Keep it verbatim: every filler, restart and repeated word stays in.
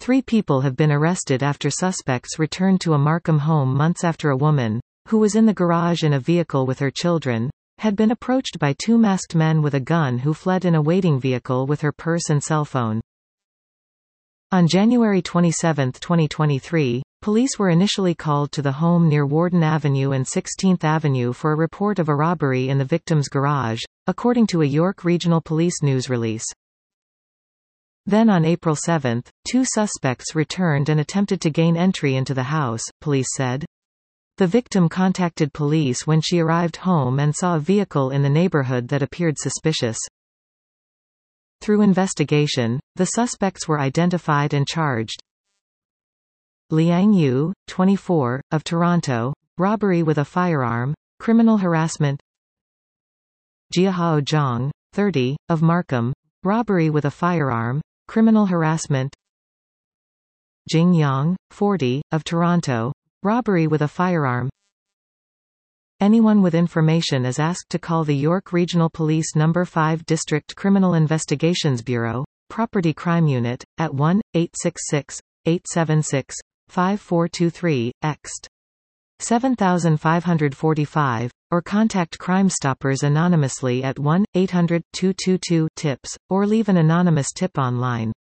Three people have been arrested after suspects returned to a Markham home months after a woman, who was in the garage in a vehicle with her children, had been approached by two masked men with a gun who fled in a waiting vehicle with her purse and cell phone. On January twenty-seventh twenty twenty-three, police were initially called to the home near Warden Avenue and sixteenth Avenue for a report of a robbery in the victim's garage, according to a York Regional Police news release. Then on April seventh, two suspects returned and attempted to gain entry into the house, police said. The victim contacted police when she arrived home and saw a vehicle in the neighborhood that appeared suspicious. Through investigation, the suspects were identified and charged. Liang Yu, twenty-four, of Toronto, robbery with a firearm, criminal harassment. Jiahao Zhang, thirty, of Markham, robbery with a firearm, criminal harassment. Jing Yang, forty, of Toronto, robbery with a firearm. Anyone with information is asked to call the York Regional Police Number five District Criminal Investigations Bureau, Property Crime Unit, at one eight six six, eight seven six, five four two three, ext. seven five four five, or contact Crime Stoppers anonymously at one eight hundred, two two two, TIPS, or leave an anonymous tip online.